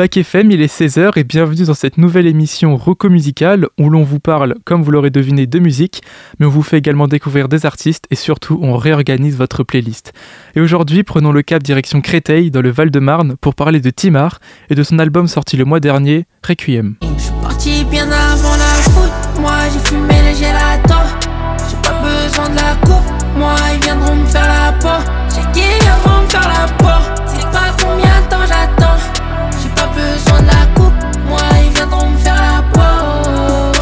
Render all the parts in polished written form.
Bac FM, il est 16h et bienvenue dans cette nouvelle émission Roco Musicale où l'on vous parle, comme vous l'aurez deviné, de musique, mais on vous fait également découvrir des artistes et surtout on réorganise votre playlist. Et aujourd'hui, prenons le cap direction Créteil, dans le Val-de-Marne, pour parler de Timar et de son album sorti le mois dernier, Requiem. Je suis parti bien avant la foot, moi j'ai fumé les gelatos. J'ai pas besoin de la coupe, moi ils viendront me faire la peau. J'ai qui viendront me faire la peau, c'est pas combien de temps j'attends. J'ai pas besoin de la coupe, moi ils viendront me faire la peau.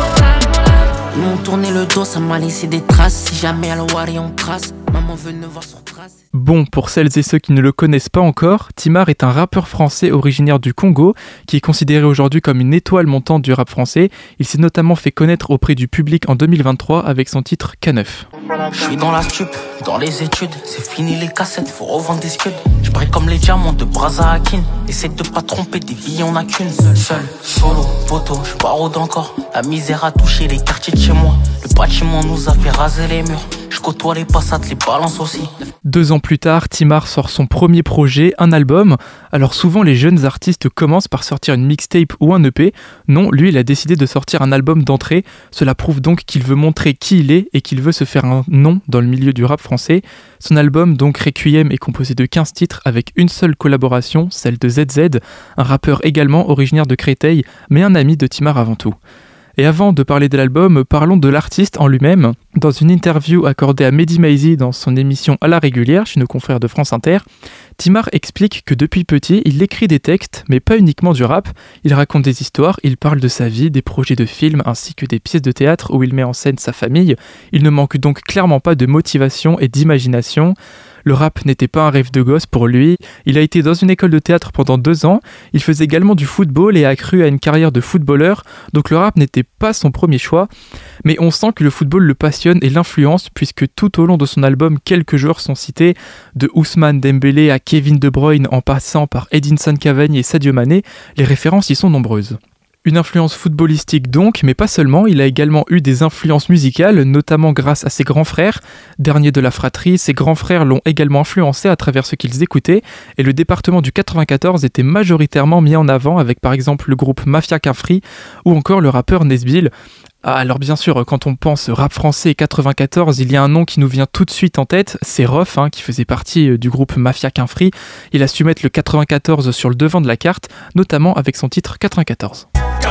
Ils m'ont tourné le dos, ça m'a laissé des traces. Si jamais à l'Ouari on trace, maman veut ne voir sur trace. Bon, pour celles et ceux qui ne le connaissent pas encore, Timar est un rappeur français originaire du Congo, qui est considéré aujourd'hui comme une étoile montante du rap français. Il s'est notamment fait connaître auprès du public en 2023 avec son titre K9. Je suis dans la stup, dans les études, c'est fini les cassettes, faut revendre des scuds. Je brille comme les diamants de Braza Hakin. Essaye de pas tromper, des vies on a qu'une. Seul, solo, poteau, je barode encore. La misère a touché les quartiers de chez moi. Le bâtiment nous a fait raser les murs. Je côtoie les passades, les balances aussi. 2 ans plus tard, Timar sort son premier projet, un album. Alors souvent les jeunes artistes commencent par sortir une mixtape ou un EP. Non, lui il a décidé de sortir un album d'entrée. Cela prouve donc qu'il veut montrer qui il est et qu'il veut se faire un nom dans le milieu du rap français. Son album, donc Requiem, est composé de 15 titres avec une seule collaboration, celle de ZZ, un rappeur également originaire de Créteil, mais un ami de Timar avant tout. Et avant de parler de l'album, parlons de l'artiste en lui-même. Dans une interview accordée à Mehdi Maizi dans son émission À la régulière chez nos confrères de France Inter, Timar explique que depuis petit, il écrit des textes, mais pas uniquement du rap. Il raconte des histoires, il parle de sa vie, des projets de films ainsi que des pièces de théâtre où il met en scène sa famille. Il ne manque donc clairement pas de motivation et d'imagination. Le rap n'était pas un rêve de gosse pour lui. Il a été dans une école de théâtre pendant 2 ans. Il faisait également du football et a cru à une carrière de footballeur. Donc le rap n'était pas son premier choix. Mais on sent que le football le passionne et l'influence puisque tout au long de son album, quelques joueurs sont cités. De Ousmane Dembélé à Kevin De Bruyne en passant par Edinson Cavani et Sadio Mané, les références y sont nombreuses. Une influence footballistique donc, mais pas seulement, il a également eu des influences musicales, notamment grâce à ses grands frères. Dernier de la fratrie, ses grands frères l'ont également influencé à travers ce qu'ils écoutaient, et le département du 94 était majoritairement mis en avant avec par exemple le groupe Mafia Quinfri ou encore le rappeur Nesbill. Alors bien sûr, quand on pense rap français 94, il y a un nom qui nous vient tout de suite en tête, c'est Rof, qui faisait partie du groupe Mafia Quinfri. Il a su mettre le 94 sur le devant de la carte, notamment avec son titre 94.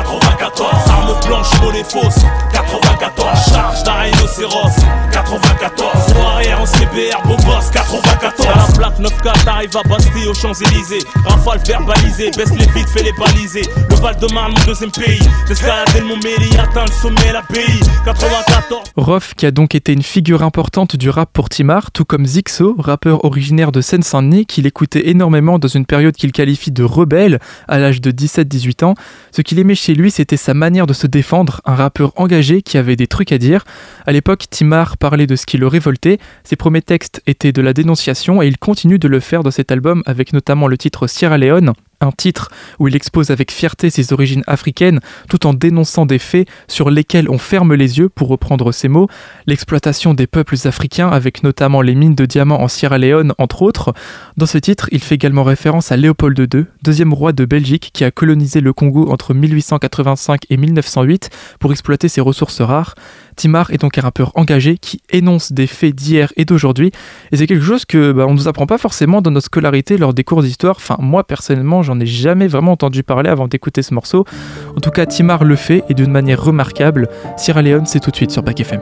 94, arme blanche, monnaie fausse. 94, charge d'un rhinocéros. 94, soirée en CBR, beau gosse. 94, à la plaque 9K, t'arrives à Bastille aux Champs-Élysées. Rafale verbalisée, baisse les vides, fais les baliser. Le Val-de-Marne, mon deuxième pays. D'escalader le Montméry, atteindre le sommet, l'abbaye. 94. Rof, qui a donc été une figure importante du rap pour Timar, tout comme Zixo, rappeur originaire de Seine-Saint-Denis, qu'il écoutait énormément dans une période qu'il qualifie de rebelle, à l'âge de 17-18 ans. Ce qu'il aimait chez lui, c'était sa manière de se défendre, un rappeur engagé qui avait des trucs à dire. À l'époque, Timar parlait de ce qui le révoltait, ses premiers textes étaient de la dénonciation et il continue de le faire dans cet album avec notamment le titre Sierra Leone, un titre où il expose avec fierté ses origines africaines tout en dénonçant des faits sur lesquels on ferme les yeux, pour reprendre ses mots, l'exploitation des peuples africains avec notamment les mines de diamants en Sierra Leone entre autres. Dans ce titre, il fait également référence à Léopold II, deuxième roi de Belgique qui a colonisé le Congo entre 1885 et 1908 pour exploiter ses ressources rares. Timar est donc un rappeur engagé qui énonce des faits d'hier et d'aujourd'hui, et c'est quelque chose que on ne nous apprend pas forcément dans notre scolarité lors des cours d'histoire. Enfin, moi personnellement, j'en ai jamais vraiment entendu parler avant d'écouter ce morceau. En tout cas, Timar le fait et d'une manière remarquable. Sierra Leone, c'est tout de suite sur Bac FM.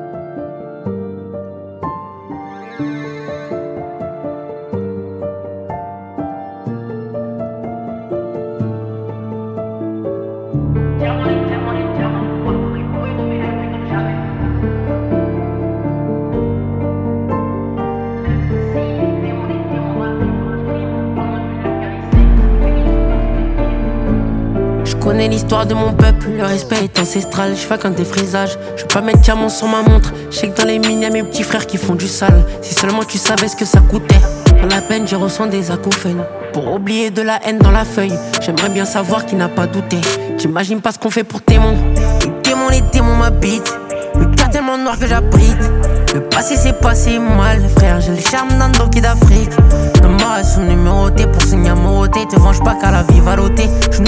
Je connais l'histoire de mon peuple, le respect est ancestral. Je fais qu'un défrisage, je veux pas mettre diamant sur ma montre. Je sais que dans les mines y'a mes petits frères qui font du sale. Si seulement tu savais ce que ça coûtait. Dans la peine je ressens des acouphènes. Pour oublier de la haine dans la feuille, j'aimerais bien savoir qui n'a pas douté. J'imagine pas ce qu'on fait pour témoin. Les démons m'habitent. Le cœur tellement noir que j'abrite. Le passé c'est passé mal, frère, j'ai le charme d'un doki d'Afrique. Le mara sont numérotés pour signer amoroté. Te venge pas qu'à la vie valoté. Je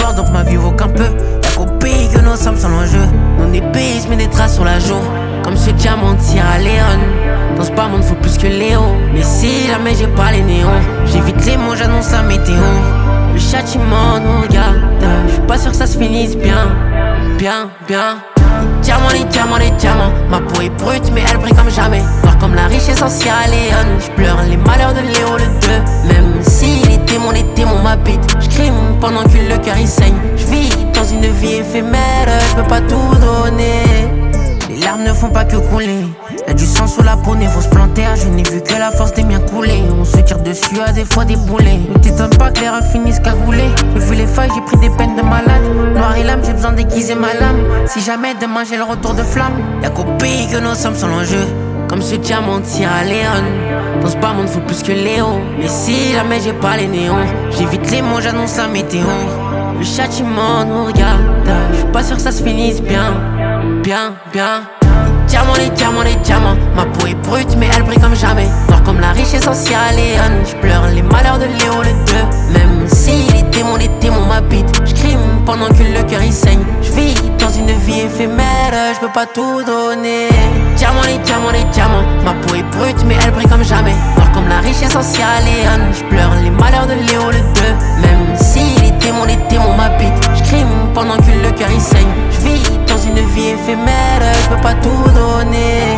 peu. Y'a qu'au pays que nos sommes sont l'enjeu. Non épées, mais des traces sur la joue. Comme ce diamant de Sierra Leone. Dans ce bas monde faut plus que Léo. Mais si jamais j'ai pas les néons, j'évite les mots, j'annonce la météo. Le châtiment nous regarde. J'suis pas sûr que ça se finisse bien. Bien. Les diamants. Ma peau est brute mais elle brille comme jamais. Voir comme la richesse en Sierra Leone. J'pleure les malheurs de Léo le 2. Même si les démons m'habitent. J'crime pendant que le cœur il saigne. J'vis dans une vie éphémère, j'peux pas tout donner. Les larmes ne font pas que couler. Y'a du sang sur la peau, né faut se planter. Je n'ai vu que la force des miens couler. On se tire dessus à des fois des boulets. Ne t'étonne pas que les rats finissent cagoulés. J'ai vu les failles, j'ai pris des peines de malade. Noir et lame, j'ai besoin d'aiguiser ma lame. Si jamais demain j'ai le retour de flamme, y'a qu'au pays que nos sommes sont l'enjeu. Comme ce diamant de Sierra Leone. Dans ce bas monde faut plus que Léo. Mais si jamais j'ai pas les néons, j'évite les mots, j'annonce la météo. Le châtiment nous regarde. J'suis pas sûr que ça se finisse bien. Les diamants. Ma peau est brute mais elle brille comme jamais. Noir comme la richesse en Sierra Leone. J'pleure les malheurs de Léo le 2. Même si les démons m'habitent. J'crime pendant que le cœur il saigne. J'vis dans une vie éphémère, j'peux pas tout donner. Les diamants. Ma peau est brute mais elle brille comme jamais. Noir comme la richesse en Sierra Leone. J'pleure les malheurs de Léo le 2. Même si les démons m'habitent. J'crime pendant que le cœur il saigne. J'vis dans une vie éphémère, j'peux pas tout donner.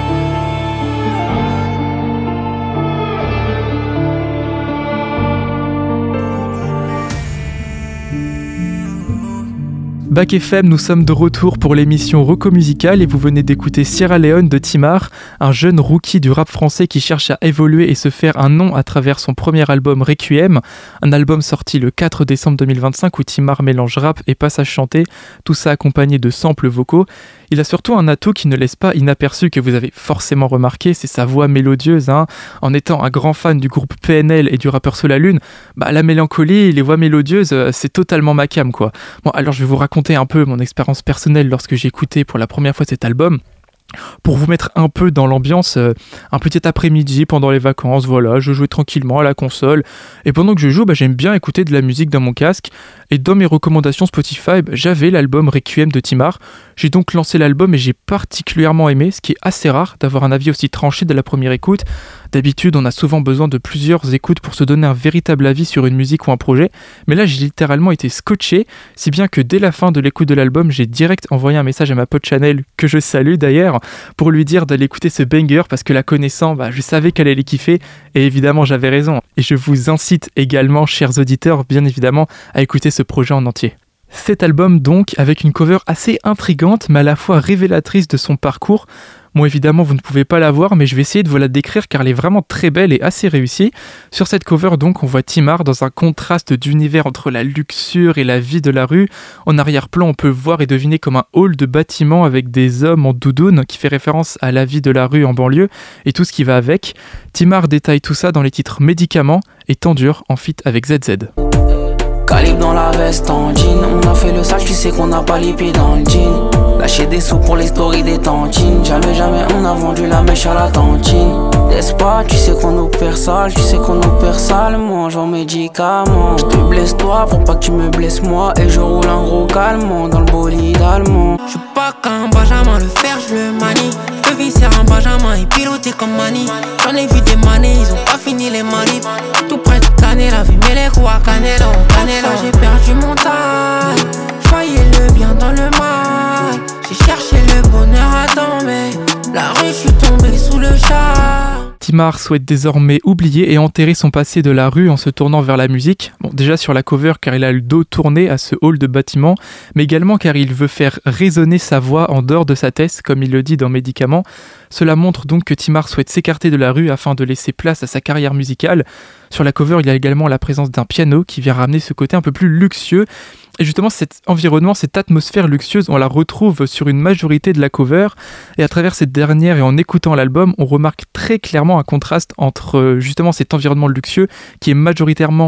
Bac FM, nous sommes de retour pour l'émission Reco Musical et vous venez d'écouter Sierra Leone de Timar, un jeune rookie du rap français qui cherche à évoluer et se faire un nom à travers son premier album Requiem, un album sorti le 4 décembre 2025 où Timar mélange rap et passage chanté, tout ça accompagné de samples vocaux. Il a surtout un atout qui ne laisse pas inaperçu, que vous avez forcément remarqué, c'est sa voix mélodieuse. En étant un grand fan du groupe PNL et du rappeur Solalune, la mélancolie, les voix mélodieuses, c'est totalement ma came quoi. Bon, alors je vais vous raconter un peu mon expérience personnelle lorsque j'ai écouté pour la première fois cet album. Pour vous mettre un peu dans l'ambiance, un petit après-midi pendant les vacances, voilà, je jouais tranquillement à la console et pendant que je joue, j'aime bien écouter de la musique dans mon casque et dans mes recommandations Spotify, j'avais l'album Requiem de Timar. J'ai donc lancé l'album et j'ai particulièrement aimé, ce qui est assez rare d'avoir un avis aussi tranché de la première écoute. D'habitude, on a souvent besoin de plusieurs écoutes pour se donner un véritable avis sur une musique ou un projet, mais là j'ai littéralement été scotché, si bien que dès la fin de l'écoute de l'album, j'ai direct envoyé un message à ma pote Chanel, que je salue d'ailleurs, pour lui dire d'aller écouter ce banger parce que la connaissant, je savais qu'elle allait kiffer et évidemment j'avais raison. Et je vous incite également, chers auditeurs, bien évidemment, à écouter ce projet en entier. Cet album donc, avec une cover assez intrigante mais à la fois révélatrice de son parcours. Moi évidemment vous ne pouvez pas la voir mais je vais essayer de vous la décrire car elle est vraiment très belle et assez réussie. Sur cette cover donc on voit Timar dans un contraste d'univers entre la luxure et la vie de la rue. En arrière-plan on peut voir et deviner comme un hall de bâtiments avec des hommes en doudoune qui fait référence à la vie de la rue en banlieue et tout ce qui va avec. Timar détaille tout ça dans les titres Médicaments et Temps dur en feat avec ZZ. Calibre dans la veste en jean. On a fait le sale, tu sais qu'on n'a pas les pieds dans le jean. Lâcher des sous pour les stories des tantines. Jamais on a vendu la mèche à la tantine. Laisse pas, tu sais qu'on opère sale. Tu sais qu'on opère sale, mange en médicaments. Je te blesse toi pour pas que tu me blesses moi. Et je roule un gros calmant dans le bolide allemand. Je suis pas qu'un Benjamin, le fer je le manie. Je vis sur un Benjamin et piloté comme Mani. J'en ai vu des manées, ils ont pas fini les manips. Tout près de Canel, la vie mais les coups à Canelo. J'ai perdu mon taille. Je voyais le bien dans le mal. J'ai cherché le bonheur à temps mais la rue je suis tombé sous le char. Timar souhaite désormais oublier et enterrer son passé de la rue en se tournant vers la musique. Bon, déjà sur la cover car il a le dos tourné à ce hall de bâtiment, mais également car il veut faire résonner sa voix en dehors de sa tête, comme il le dit dans Médicaments. Cela montre donc que Timar souhaite s'écarter de la rue afin de laisser place à sa carrière musicale. Sur la cover, il y a également la présence d'un piano qui vient ramener ce côté un peu plus luxueux. Et justement, cet environnement, cette atmosphère luxueuse, on la retrouve sur une majorité de la cover. Et à travers cette dernière et en écoutant l'album, on remarque très clairement un contraste entre justement cet environnement luxueux qui est majoritairement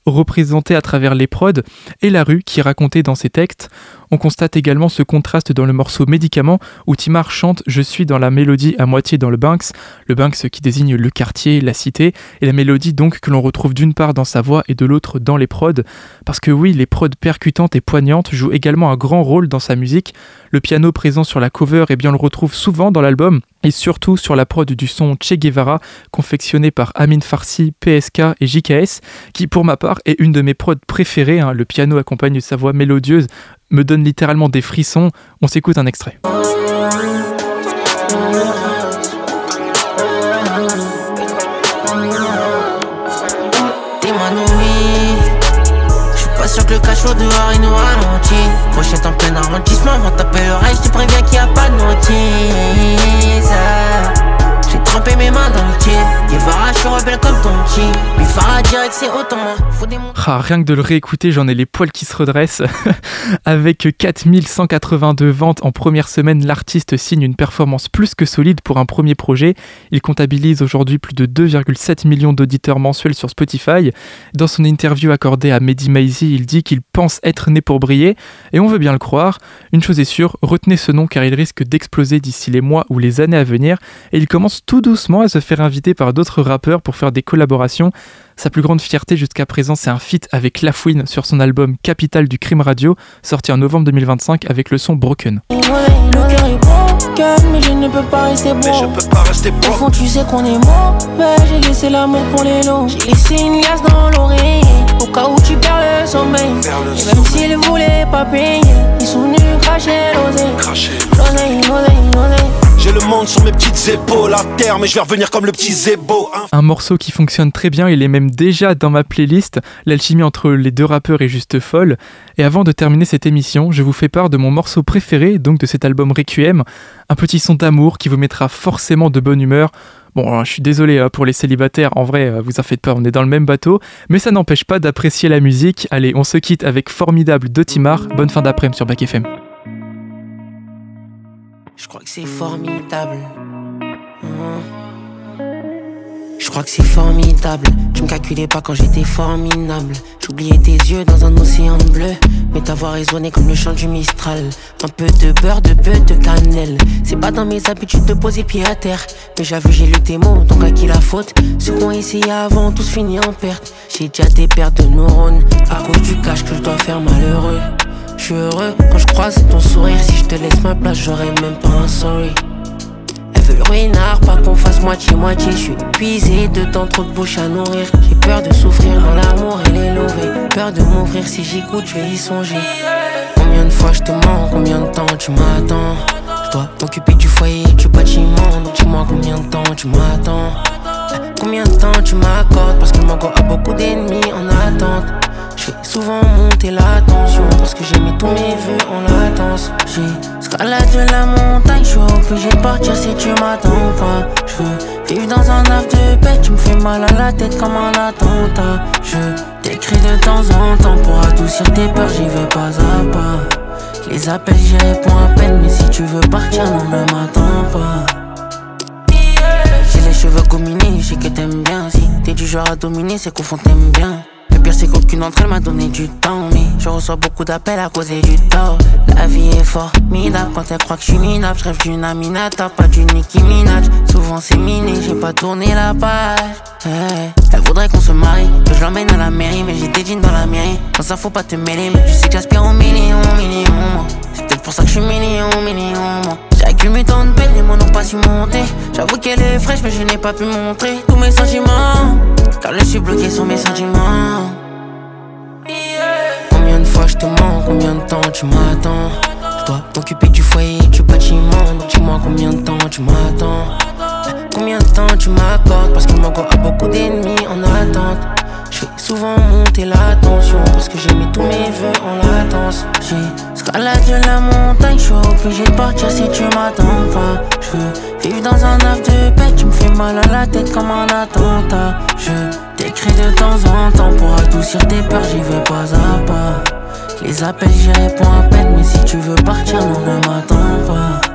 représentée à travers les prods, et la rue qui est racontée dans ses textes. On constate également ce contraste dans le morceau Médicament où Timar chante « Je suis dans la mélodie à moitié dans le Banks », qui désigne le quartier, la cité, et la mélodie donc que l'on retrouve d'une part dans sa voix et de l'autre dans les prods, parce que oui, les prods percutantes et poignantes jouent également un grand rôle dans sa musique. Le piano présent sur la cover, on le retrouve souvent dans l'album, et surtout sur la prod du son Che Guevara, confectionné par Amin Farsi, PSK et JKS, qui pour ma part est une de mes prods préférées. Le piano accompagne de sa voix mélodieuse, me donne littéralement des frissons. On s'écoute un extrait. Pas sûr que le cachot dehors il nous ralentit. Pochette en plein arrondissement, vont taper l'oreille, je te préviens qu'il y a pas de notice. J'ai trempé mes mains dans le kit. Guevara, je suis rebelle comme ton petit. Lui Farah direct c'est autant moi. Faut des mots. Rien que de le réécouter, j'en ai les poils qui se redressent. Avec 4182 ventes en première semaine, l'artiste signe une performance plus que solide pour un premier projet. Il comptabilise aujourd'hui plus de 2,7 millions d'auditeurs mensuels sur Spotify. Dans son interview accordée à Mehdi Maizi, il dit qu'il pense être né pour briller, et on veut bien le croire. Une chose est sûre, retenez ce nom car il risque d'exploser d'ici les mois ou les années à venir, et il commence tout doucement à se faire inviter par d'autres rappeurs pour faire des collaborations. Sa plus grande fierté jusqu'à présent, c'est un feat avec Lafouine sur son album Capitale du Crime Radio, sorti en novembre 2025 avec le son Broken. Le cœur est broken, mais je ne peux pas rester bon. Au fond, tu sais qu'on est mauvais, j'ai laissé l'amour pour les lots. J'ai laissé une glace dans l'oreille, au cas où tu perds le sommeil. Et même s'ils voulaient pas payer, ils sont venus cracher l'oseille. L'oseille. J'ai le monde sur mes petites épaules à terre, mais je vais revenir comme le petit Zebo. Un morceau qui fonctionne très bien, il est même déjà dans ma playlist. L'alchimie entre les deux rappeurs est juste folle. Et avant de terminer cette émission, je vous fais part de mon morceau préféré, donc de cet album Requiem. Un petit son d'amour qui vous mettra forcément de bonne humeur. Bon, je suis désolé pour les célibataires, en vrai, vous en faites pas, on est dans le même bateau. Mais ça n'empêche pas d'apprécier la musique. Allez, on se quitte avec Formidable de Timar. Bonne fin d'après-midi sur Back FM. Je crois que c'est formidable. Je crois que c'est formidable. Tu me calculais pas quand j'étais formidable. J'oubliais tes yeux dans un océan bleu, mais ta voix résonnait comme le chant du Mistral. Un peu de beurre, de cannelle. C'est pas dans mes habitudes de poser pied à terre, mais j'avoue j'ai lu tes mots, donc à qui la faute? Ceux qu'on essayé avant, tous fini en perte. J'ai déjà des pertes de neurones à cause du cash que je dois faire malheureux. Je suis heureux quand je croise ton sourire. Si je te laisse ma place, j'aurais même pas un sorry. Elle veut le ruinard, pas qu'on fasse moitié-moitié. Je suis épuisé de tant trop de bouche à nourrir. J'ai peur de souffrir dans l'amour et les lever. Peur de m'ouvrir, si j'écoute, je vais y songer. Combien de fois je te mens, combien de temps tu m'attends? Je dois m'occuper du foyer, du bâtiment. Donc dis-moi combien de temps tu m'attends? Combien de temps tu m'accordes? Parce que le mango a beaucoup d'ennemis en attente. J'ai souvent monté la tension parce que j'ai mis tous mes vœux en latence. J'ai escaladé la montagne, je suis obligé de partir si tu m'attends pas. Je veux vivre dans un havre de paix, tu me fais mal à la tête comme un attentat. Je t'écris de temps en temps pour adoucir tes peurs, j'y vais pas à pas. Je les appelle, j'y réponds à peine, mais si tu veux partir, non, ne m'attends pas. J'ai les cheveux gominés, je sais que t'aimes bien. Si t'es du genre à dominer, c'est qu'au fond t'aimes bien. Le pire c'est qu'aucune d'entre elles m'a donné du temps, mais je reçois beaucoup d'appels à causer du tort. La vie est formidable quand elle croit que je suis minable. Je rêve d'une Aminata, pas d'une Nicki Minaj. Souvent c'est miné, j'ai pas tourné la page. Hey. Elle voudrait qu'on se marie, que je l'emmène à la mairie, mais j'ai des jeans dans la mairie. Dans ça faut pas te mêler, mais tu sais que j'aspire au million. C'est peut-être pour ça que je suis million. J'accumule tant de peine, les mots n'ont pas su monter. J'avoue qu'elle est fraîche, mais je n'ai pas pu montrer tous mes sentiments, car je suis bloqué sur mes sentiments. Combien de fois je te mens, combien de temps tu m'attends? Je dois m'occuper du foyer, du bâtiment. Donc dis-moi combien de temps tu m'attends? Combien de temps tu m'accordes? Parce que mon corps a beaucoup d'ennemis en attente. Je fais souvent monter la tension parce que j'ai mis tous mes vœux en latence. J'ai escaladé la montagne, je suis obligé de partir si tu m'attends pas. Je veux vivre dans un havre de paix, tu me fais mal à la tête comme un attentat. Je t'écris de temps en temps pour adoucir tes peurs, j'y vais pas à pas. Je les appelle, j'y réponds à peine, mais si tu veux partir, non, ne m'attends pas.